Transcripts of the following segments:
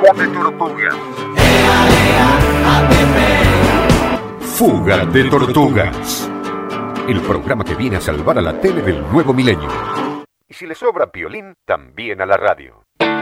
de tortugas. Fuga de tortugas. El programa que viene a salvar a la tele del nuevo milenio. Y si le sobra Piolín, también a la radio.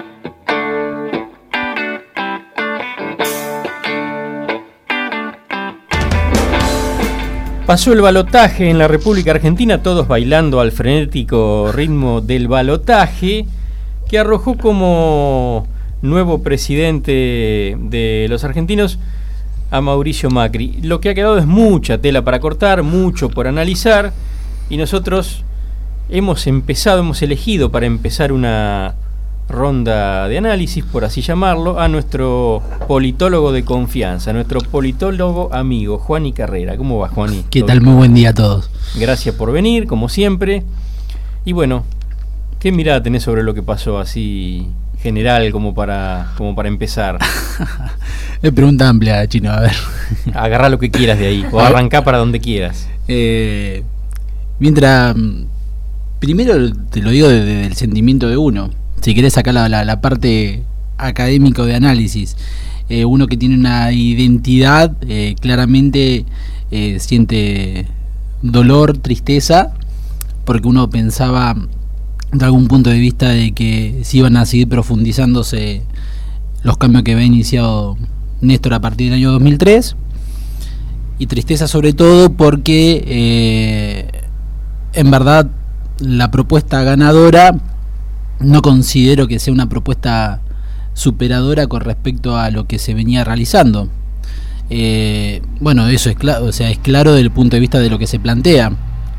Pasó el balotaje en la República Argentina, todos bailando al frenético ritmo del balotaje, que arrojó como nuevo presidente de los argentinos a Mauricio Macri. Lo que ha quedado es mucha tela para cortar, mucho por analizar, y nosotros hemos elegido para empezar una ronda de análisis, por así llamarlo, a nuestro politólogo de confianza, nuestro politólogo amigo, Juani Carrera. ¿Cómo va, Juani? ¿Qué tal? Muy buen día a todos. Gracias por venir, como siempre. Y bueno, ¿qué mirada tenés sobre lo que pasó así general como para empezar? Es pregunta amplia, Chino, a ver. Agarrá lo que quieras de ahí, o arrancá para donde quieras. Mientras, primero te lo digo desde el sentimiento de uno. Si querés sacar la parte académica de análisis, uno que tiene una identidad, claramente siente dolor, tristeza, porque uno pensaba, de algún punto de vista, de que se iban a seguir profundizándose los cambios que había iniciado Néstor a partir del año 2003, y tristeza sobre todo porque en verdad la propuesta ganadora no considero que sea una propuesta superadora con respecto a lo que se venía realizando. Bueno, eso es claro, o sea, es claro desde el punto de vista de lo que se plantea.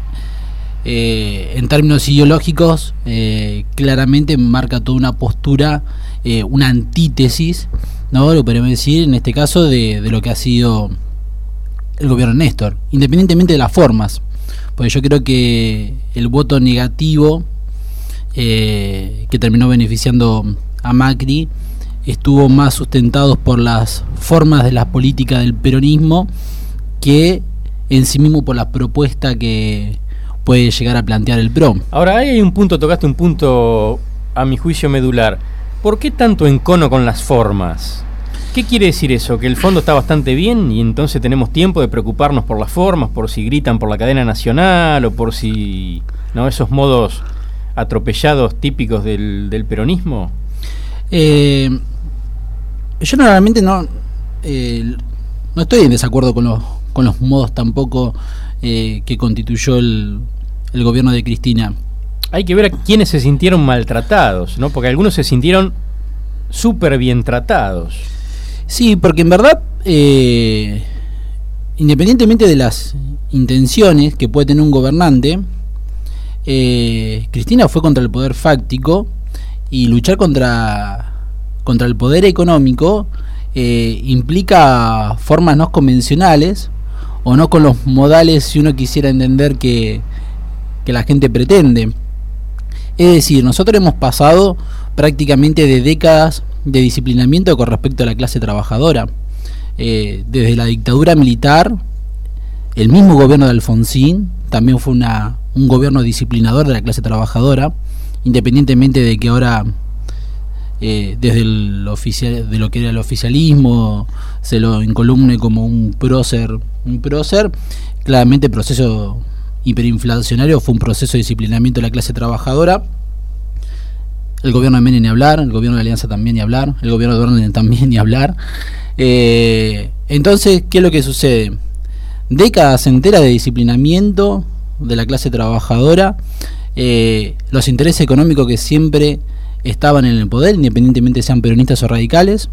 En términos ideológicos, claramente marca toda una postura, una antítesis, ¿no? Lo podemos decir en este caso de lo que ha sido el gobierno de Néstor, independientemente de las formas, porque yo creo que el voto negativo que terminó beneficiando a Macri estuvo más sustentado por las formas de las políticas del peronismo que en sí mismo por la propuesta que puede llegar a plantear el PRO. Ahora, ahí hay un punto, tocaste un punto a mi juicio medular. ¿Por qué tanto encono con las formas? ¿Qué quiere decir eso? ¿Que el fondo está bastante bien y entonces tenemos tiempo de preocuparnos por las formas, por si gritan por la cadena nacional o por si, ¿no?, esos modos atropellados típicos del peronismo? Yo normalmente no estoy en desacuerdo con los modos tampoco que constituyó el gobierno de Cristina. Hay que ver a quienes se sintieron maltratados, ¿no? Porque algunos se sintieron súper bien tratados. Sí, porque en verdad, independientemente de las intenciones que puede tener un gobernante, Cristina fue contra el poder fáctico, y luchar contra el poder económico implica formas no convencionales o no con los modales, si uno quisiera entender que la gente pretende. Es decir, nosotros hemos pasado prácticamente de décadas de disciplinamiento con respecto a la clase trabajadora. Desde la dictadura militar, el mismo gobierno de Alfonsín también fue un gobierno disciplinador de la clase trabajadora, independientemente de que ahora desde de lo que era el oficialismo se lo encolumne como un prócer. Claramente el proceso hiperinflacionario fue un proceso de disciplinamiento de la clase trabajadora. El gobierno de Menem ni hablar, el gobierno de Alianza también ni hablar, el gobierno de Orden también ni hablar. Entonces, ¿qué es lo que sucede? Décadas enteras de disciplinamiento de la clase trabajadora, los intereses económicos que siempre estaban en el poder, independientemente sean peronistas o radicales,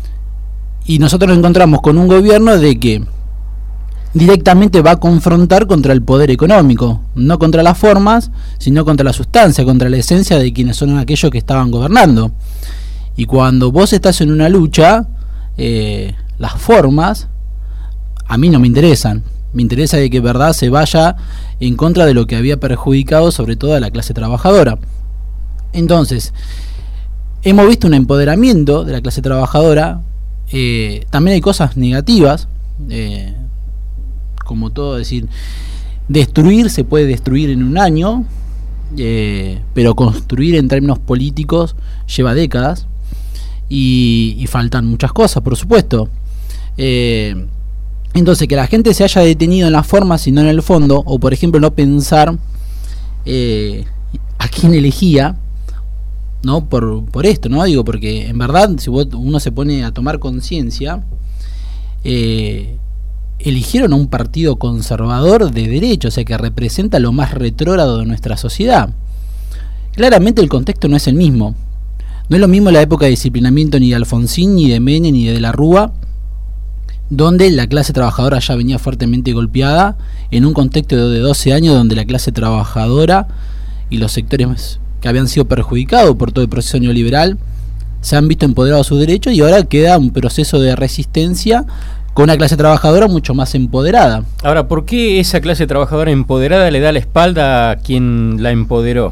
y nosotros nos encontramos con un gobierno de que directamente va a confrontar contra el poder económico, no contra las formas, sino contra la sustancia, contra la esencia de quienes son aquellos que estaban gobernando. Y cuando vos estás en una lucha, las formas a mí no me interesan. Me interesa de que verdad se vaya en contra de lo que había perjudicado sobre todo a la clase trabajadora. Entonces, hemos visto un empoderamiento de la clase trabajadora. También hay cosas negativas, como todo, decir, destruir se puede destruir en un año, pero construir en términos políticos lleva décadas. y faltan muchas cosas, por supuesto. Entonces, que la gente se haya detenido en las formas y no en el fondo, o por ejemplo no pensar a quién elegía, ¿no? Por esto, ¿no? Digo, porque en verdad, si uno se pone a tomar conciencia, eligieron a un partido conservador de derecha, o sea, que representa lo más retrógrado de nuestra sociedad. Claramente el contexto no es el mismo. No es lo mismo la época de disciplinamiento ni de Alfonsín, ni de Menem, ni de la Rúa, donde la clase trabajadora ya venía fuertemente golpeada, en un contexto de 12 años donde la clase trabajadora y los sectores que habían sido perjudicados por todo el proceso neoliberal se han visto empoderados de sus derechos, y ahora queda un proceso de resistencia con una clase trabajadora mucho más empoderada. Ahora, ¿por qué esa clase trabajadora empoderada le da la espalda a quien la empoderó?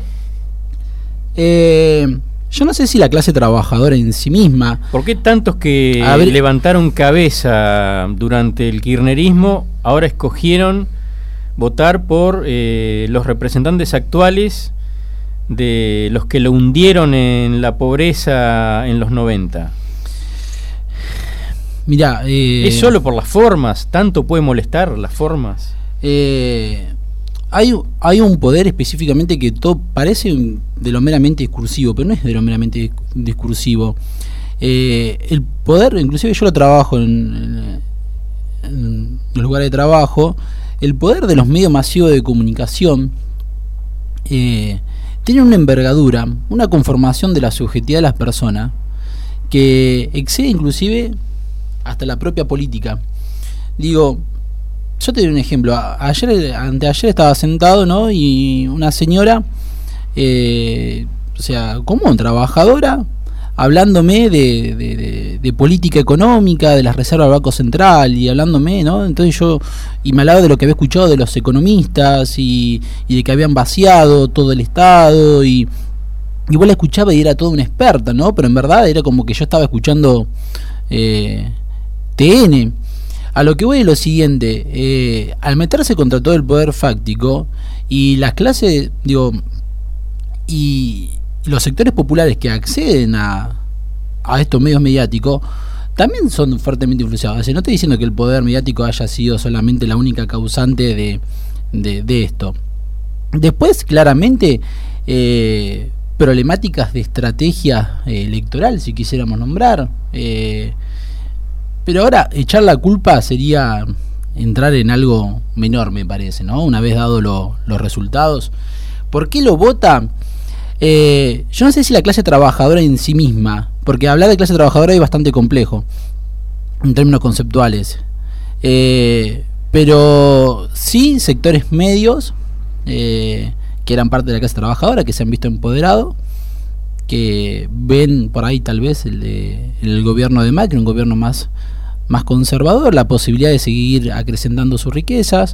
Yo no sé si la clase trabajadora en sí misma. ¿Por qué tantos que levantaron cabeza durante el kirchnerismo ahora escogieron votar por los representantes actuales de los que lo hundieron en la pobreza en los 90? Mirá, ¿es solo por las formas? ¿Tanto puede molestar las formas? Hay un poder específicamente que todo parece de lo meramente discursivo, pero no es de lo meramente discursivo. El poder, inclusive yo lo trabajo en los lugares de trabajo, el poder de los medios masivos de comunicación tiene una envergadura, una conformación de la subjetividad de las personas que excede inclusive hasta la propia política. Digo, yo te doy un ejemplo. Anteayer estaba sentado, ¿no? Y una señora, o sea, común, trabajadora, hablándome de política económica, de las reservas del Banco Central, y hablándome, ¿no? Entonces y me hablaba de lo que había escuchado de los economistas, y de que habían vaciado todo el Estado, y vos la escuchaba y era toda una experta, ¿no? Pero en verdad era como que yo estaba escuchando TN. A lo que voy es lo siguiente, al meterse contra todo el poder fáctico y las clases, digo, y los sectores populares que acceden a estos medios mediáticos, también son fuertemente influenciados. O sea, no estoy diciendo que el poder mediático haya sido solamente la única causante de esto. Después, claramente, problemáticas de estrategia electoral, si quisiéramos nombrar. Pero ahora, echar la culpa sería entrar en algo menor, me parece, ¿no? Una vez dado los resultados. ¿Por qué lo vota? Yo no sé si la clase trabajadora en sí misma, porque hablar de clase trabajadora es bastante complejo en términos conceptuales, pero sí sectores medios que eran parte de la clase trabajadora, que se han visto empoderados, que ven por ahí tal vez el gobierno de Macri, un gobierno más conservador, la posibilidad de seguir acrecentando sus riquezas,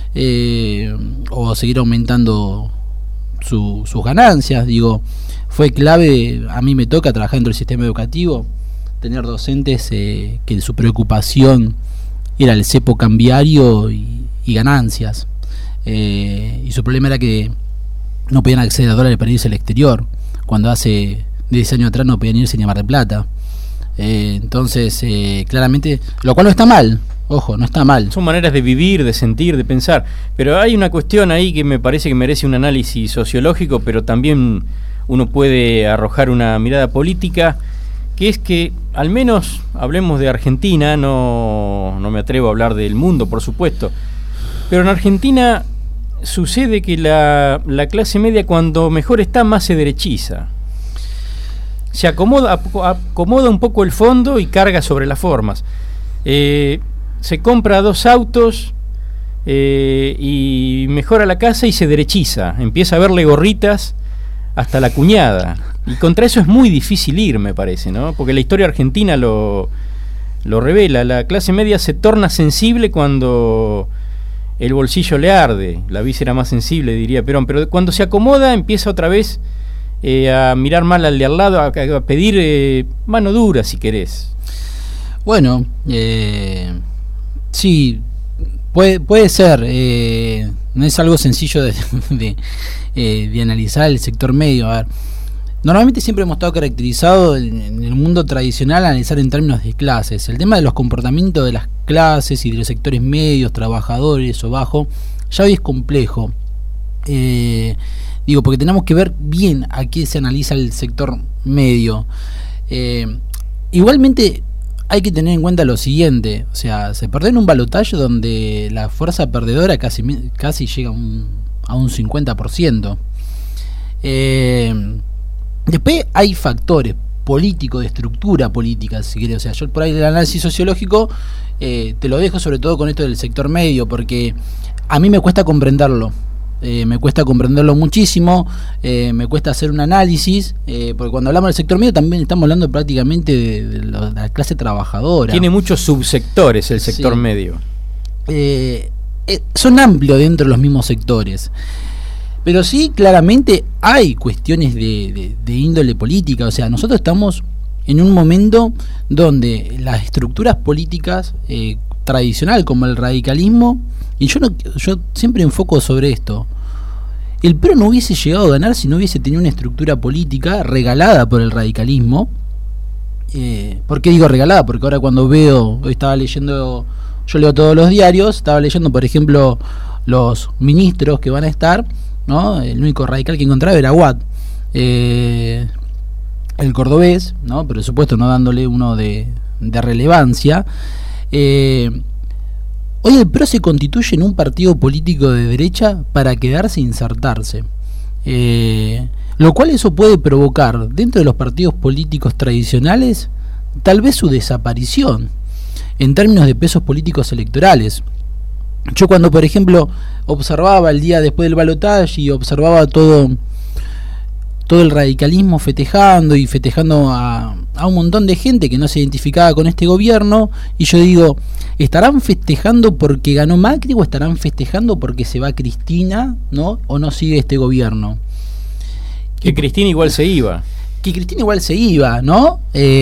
o seguir aumentando sus ganancias. Digo, fue clave, a mí me toca trabajar dentro del sistema educativo, tener docentes que su preocupación era el cepo cambiario y ganancias, y su problema era que no podían acceder a dólares para irse al exterior, cuando hace 10 años atrás no podían irse ni a Mar del Plata. Entonces, claramente, lo cual no está mal, ojo, no está mal. Son maneras de vivir, de sentir, de pensar, pero hay una cuestión ahí que me parece que merece un análisis sociológico, pero también uno puede arrojar una mirada política, que es que, al menos hablemos de Argentina, no me atrevo a hablar del mundo, por supuesto, pero en Argentina sucede que la clase media, cuando mejor está, más se derechiza. Se acomoda un poco el fondo y carga sobre las formas. Se compra 2 autos y mejora la casa y se derechiza. Empieza a verle gorritas hasta la cuñada. Y contra eso es muy difícil ir, me parece, ¿no? Porque la historia argentina lo revela. La clase media se torna sensible cuando el bolsillo le arde. La víscera más sensible, diría Perón. Pero cuando se acomoda, empieza otra vez a mirar mal al de al lado, a pedir mano dura, si querés. Bueno, sí, puede ser. No es algo sencillo de analizar el sector medio. A ver, Normalmente siempre hemos estado caracterizados en el mundo tradicional a analizar en términos de clases. El tema de los comportamientos de las clases y de los sectores medios, trabajadores o bajos, ya hoy es complejo. Porque tenemos que ver bien a qué se analiza el sector medio. Igualmente hay que tener en cuenta lo siguiente, o sea, se perdió en un balotaje donde la fuerza perdedora casi llega a un 50%. Después hay factores políticos, de estructura política, si querés. O sea, yo por ahí el análisis sociológico te lo dejo sobre todo con esto del sector medio, porque a mí me cuesta comprenderlo. Me cuesta comprenderlo muchísimo, me cuesta hacer un análisis, porque cuando hablamos del sector medio también estamos hablando prácticamente de la clase trabajadora. Tiene muchos subsectores el sector medio. Son amplios dentro de los mismos sectores. Pero sí, claramente hay cuestiones de índole política. O sea, nosotros estamos en un momento donde las estructuras políticas tradicional como el radicalismo, y yo siempre enfoco sobre esto, el PRO no hubiese llegado a ganar si no hubiese tenido una estructura política regalada por el radicalismo. ¿Por qué digo regalada? Porque ahora cuando hoy estaba leyendo, yo leo todos los diarios, estaba leyendo por ejemplo los ministros que van a estar, ¿no? El único radical que encontraba era Watt, el cordobés, ¿no? Pero por supuesto no dándole uno de relevancia. Hoy el PRO se constituye en un partido político de derecha para quedarse e insertarse, lo cual eso puede provocar dentro de los partidos políticos tradicionales tal vez su desaparición en términos de pesos políticos electorales. Yo cuando por ejemplo observaba el día después del balotaje y observaba todo el radicalismo festejando a un montón de gente que no se identificaba con este gobierno, y yo digo, ¿estarán festejando porque ganó Macri o estarán festejando porque se va Cristina, ¿no? O no sigue este gobierno? Que Cristina igual se iba. ¿No?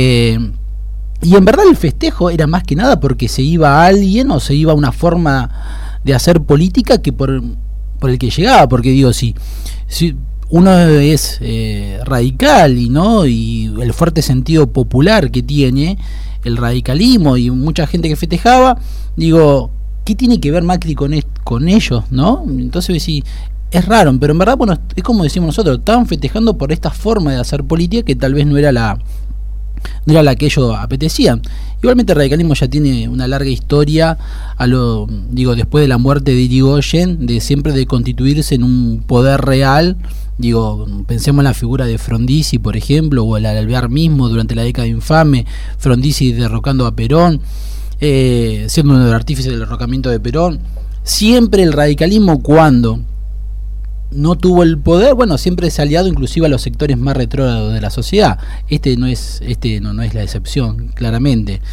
Y en verdad el festejo era más que nada porque se iba a alguien o se iba a una forma de hacer política que por el que llegaba, porque digo, si uno es radical y el fuerte sentido popular que tiene el radicalismo y mucha gente que festejaba, digo, ¿qué tiene que ver Macri con ellos, no? Entonces sí, es raro, pero en verdad, bueno, es como decimos nosotros, estaban festejando por esta forma de hacer política que tal vez no era la que ellos apetecían. Igualmente el radicalismo ya tiene una larga historia después de la muerte de Irigoyen, de constituirse en un poder real. Pensemos en la figura de Frondizi, por ejemplo, o el Alvear mismo durante la década infame, Frondizi derrocando a Perón, siendo uno de los artífices del derrocamiento de Perón. Siempre el radicalismo, cuando no tuvo el poder, siempre se ha aliado inclusive a los sectores más retrógrados de la sociedad. Este no es la excepción, claramente.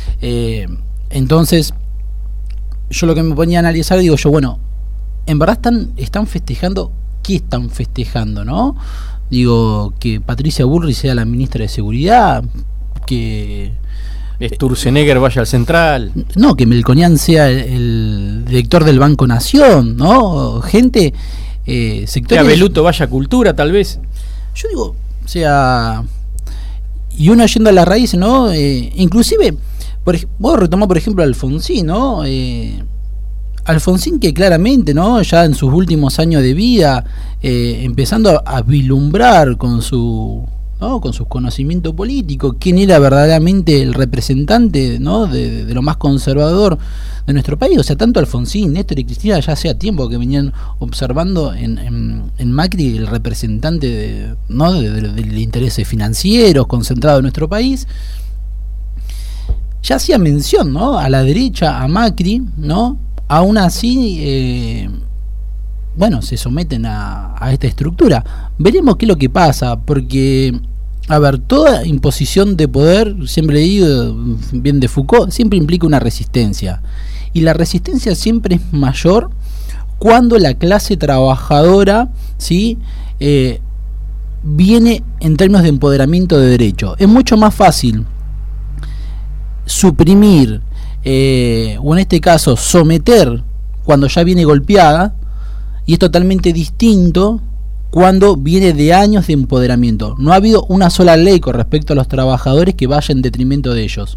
Entonces, yo lo que me ponía a analizar, en verdad están festejando. ¿Qué están festejando, no? Que Patricia Bullrich sea la ministra de Seguridad, que Sturzenegger vaya al Central. No, que Melconian sea el director del Banco Nación, ¿no? Gente, sectores. Que Abeluto vaya a Cultura, tal vez. Yo digo, y uno yendo a las raíces, ¿no? Inclusive, vos retomás por ejemplo a Alfonsín, ¿no? Alfonsín, que claramente, ¿no?, ya en sus últimos años de vida, empezando a vislumbrar con sus conocimientos políticos quién era verdaderamente el representante, ¿no?, de lo más conservador de nuestro país. O sea, tanto Alfonsín, Néstor y Cristina ya hacía tiempo que venían observando en Macri el representante de intereses financieros concentrados en nuestro país. Ya hacía mención, ¿no?, a la derecha, a Macri, ¿no? Aún así, se someten a esta estructura. Veremos qué es lo que pasa, porque, toda imposición de poder, siempre le digo, bien de Foucault, siempre implica una resistencia. Y la resistencia siempre es mayor cuando la clase trabajadora, ¿sí?, viene en términos de empoderamiento de derecho. Es mucho más fácil suprimir, o en este caso someter cuando ya viene golpeada, y es totalmente distinto cuando viene de años de empoderamiento. No ha habido una sola ley con respecto a los trabajadores que vaya en detrimento de ellos.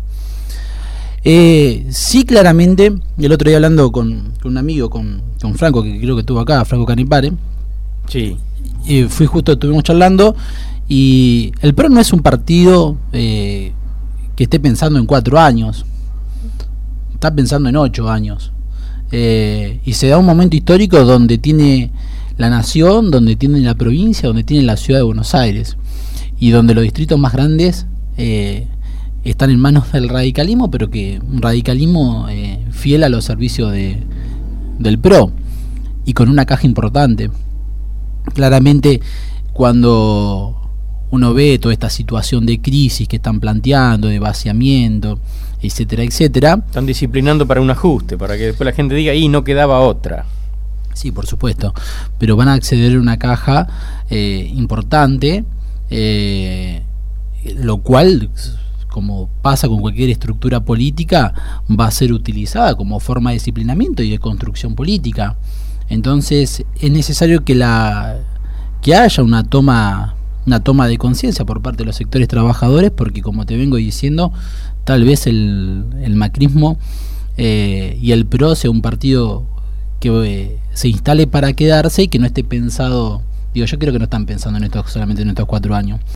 Sí, claramente, el otro día hablando con un amigo, con Franco, que creo que estuvo acá, Franco Canipare, sí. Estuvimos charlando, y el PRO no es un partido que esté pensando en 4 años, está pensando en 8 años. Y se da un momento histórico donde tiene la nación, donde tiene la provincia, donde tiene la ciudad de Buenos Aires, y donde los distritos más grandes están en manos del radicalismo, pero que un radicalismo fiel a los servicios del PRO, y con una caja importante. Claramente, cuando uno ve toda esta situación de crisis que están planteando, de vaciamiento, etcétera, etcétera, están disciplinando para un ajuste, para que después la gente diga, y no quedaba otra. Sí, por supuesto, pero van a acceder a una caja importante, lo cual, como pasa con cualquier estructura política, va a ser utilizada como forma de disciplinamiento y de construcción política. Entonces es necesario que haya una toma de conciencia por parte de los sectores trabajadores, porque, como te vengo diciendo, tal vez el macrismo y el PRO sea un partido que se instale para quedarse y que no esté pensado. Yo creo que no están pensando solamente en estos 4 años.